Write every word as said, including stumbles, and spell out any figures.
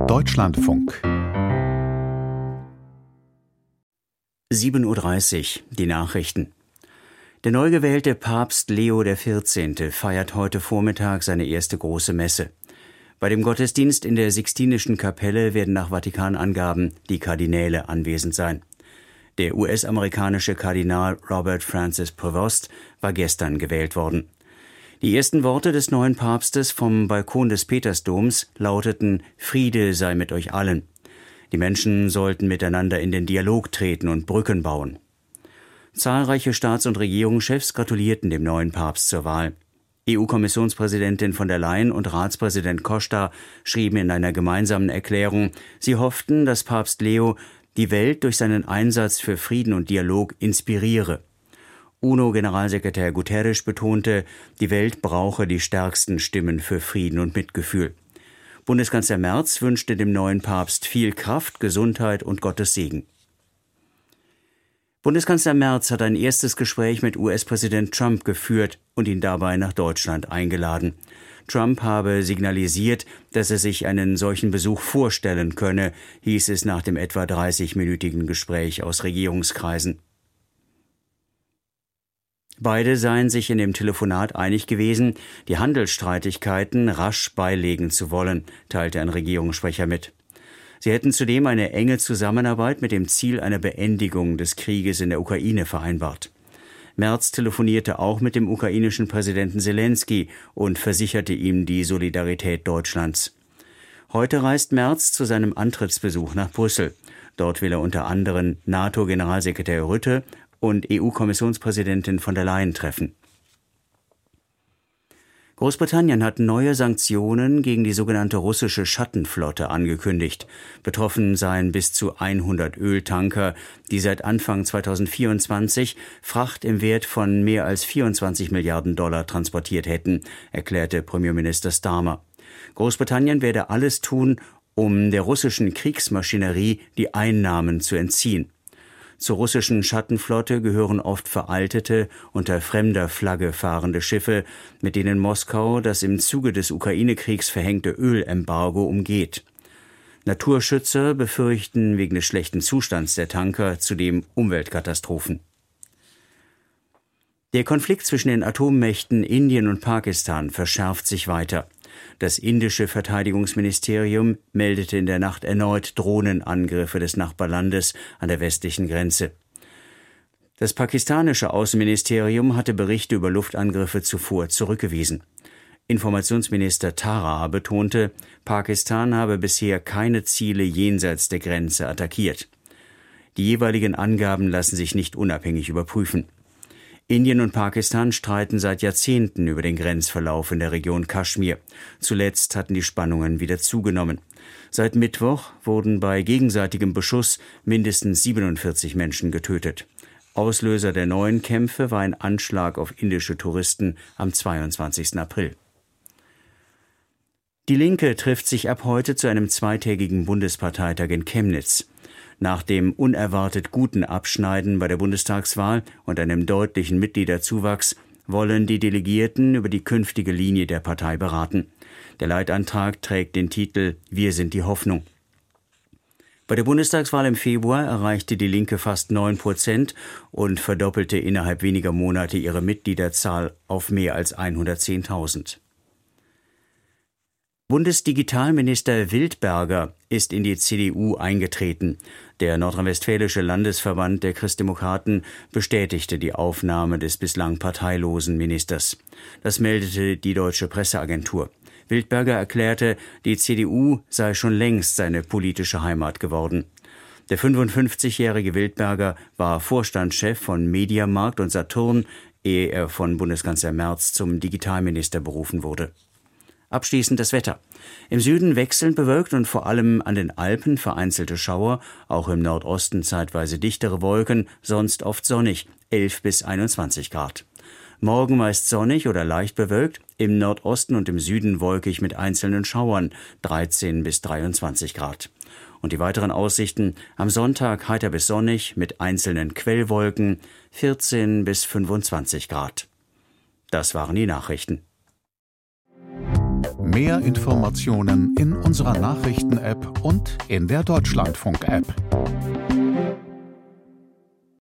Deutschlandfunk. sieben Uhr dreißig, die Nachrichten. Der neu gewählte Papst Leo der vierzehnte. Feiert heute Vormittag seine erste große Messe. Bei dem Gottesdienst in der Sixtinischen Kapelle werden nach Vatikanangaben die Kardinäle anwesend sein. Der U S-amerikanische Kardinal Robert Francis Prevost war gestern gewählt worden. Die ersten Worte des neuen Papstes vom Balkon des Petersdoms lauteten: Friede sei mit euch allen. Die Menschen sollten miteinander in den Dialog treten und Brücken bauen. Zahlreiche Staats- und Regierungschefs gratulierten dem neuen Papst zur Wahl. E U-Kommissionspräsidentin von der Leyen und Ratspräsident Costa schrieben in einer gemeinsamen Erklärung, sie hofften, dass Papst Leo die Welt durch seinen Einsatz für Frieden und Dialog inspiriere. UNO-Generalsekretär Guterres betonte, die Welt brauche die stärksten Stimmen für Frieden und Mitgefühl. Bundeskanzler Merz wünschte dem neuen Papst viel Kraft, Gesundheit und Gottes Segen. Bundeskanzler Merz hat ein erstes Gespräch mit U S-Präsident Trump geführt und ihn dabei nach Deutschland eingeladen. Trump habe signalisiert, dass er sich einen solchen Besuch vorstellen könne, hieß es nach dem etwa dreißigminütigen Gespräch aus Regierungskreisen. Beide seien sich in dem Telefonat einig gewesen, die Handelsstreitigkeiten rasch beilegen zu wollen, teilte ein Regierungssprecher mit. Sie hätten zudem eine enge Zusammenarbeit mit dem Ziel einer Beendigung des Krieges in der Ukraine vereinbart. Merz telefonierte auch mit dem ukrainischen Präsidenten Selenskyj und versicherte ihm die Solidarität Deutschlands. Heute reist Merz zu seinem Antrittsbesuch nach Brüssel. Dort will er unter anderem NATO-Generalsekretär Rutte und E U-Kommissionspräsidentin von der Leyen treffen. Großbritannien hat neue Sanktionen gegen die sogenannte russische Schattenflotte angekündigt. Betroffen seien bis zu hundert Öltanker, die seit Anfang zweitausendvierundzwanzig Fracht im Wert von mehr als vierundzwanzig Milliarden Dollar transportiert hätten, erklärte Premierminister Starmer. Großbritannien werde alles tun, um der russischen Kriegsmaschinerie die Einnahmen zu entziehen. Zur russischen Schattenflotte gehören oft veraltete, unter fremder Flagge fahrende Schiffe, mit denen Moskau das im Zuge des Ukraine-Kriegs verhängte Ölembargo umgeht. Naturschützer befürchten wegen des schlechten Zustands der Tanker zudem Umweltkatastrophen. Der Konflikt zwischen den Atommächten Indien und Pakistan verschärft sich weiter. Das indische Verteidigungsministerium meldete in der Nacht erneut Drohnenangriffe des Nachbarlandes an der westlichen Grenze. Das pakistanische Außenministerium hatte Berichte über Luftangriffe zuvor zurückgewiesen. Informationsminister Tara betonte, Pakistan habe bisher keine Ziele jenseits der Grenze attackiert. Die jeweiligen Angaben lassen sich nicht unabhängig überprüfen. Indien und Pakistan streiten seit Jahrzehnten über den Grenzverlauf in der Region Kaschmir. Zuletzt hatten die Spannungen wieder zugenommen. Seit Mittwoch wurden bei gegenseitigem Beschuss mindestens siebenundvierzig Menschen getötet. Auslöser der neuen Kämpfe war ein Anschlag auf indische Touristen am zweiundzwanzigsten April. Die Linke trifft sich ab heute zu einem zweitägigen Bundesparteitag in Chemnitz. Nach dem unerwartet guten Abschneiden bei der Bundestagswahl und einem deutlichen Mitgliederzuwachs wollen die Delegierten über die künftige Linie der Partei beraten. Der Leitantrag trägt den Titel »Wir sind die Hoffnung«. Bei der Bundestagswahl im Februar erreichte die Linke fast neun Prozent und verdoppelte innerhalb weniger Monate ihre Mitgliederzahl auf mehr als hundertzehntausend. Bundesdigitalminister Wildberger ist in die C D U eingetreten. Der nordrhein-westfälische Landesverband der Christdemokraten bestätigte die Aufnahme des bislang parteilosen Ministers. Das meldete die Deutsche Presseagentur. Wildberger erklärte, die C D U sei schon längst seine politische Heimat geworden. Der fünfundfünfzigjährige Wildberger war Vorstandschef von Mediamarkt und Saturn, ehe er von Bundeskanzler Merz zum Digitalminister berufen wurde. Abschließend das Wetter. Im Süden wechselnd bewölkt und vor allem an den Alpen vereinzelte Schauer, auch im Nordosten zeitweise dichtere Wolken, sonst oft sonnig, elf bis einundzwanzig Grad. Morgen meist sonnig oder leicht bewölkt, im Nordosten und im Süden wolkig mit einzelnen Schauern, dreizehn bis dreiundzwanzig Grad. Und die weiteren Aussichten: am Sonntag heiter bis sonnig mit einzelnen Quellwolken, vierzehn bis fünfundzwanzig Grad. Das waren die Nachrichten. Mehr Informationen in unserer Nachrichten-App und in der Deutschlandfunk-App.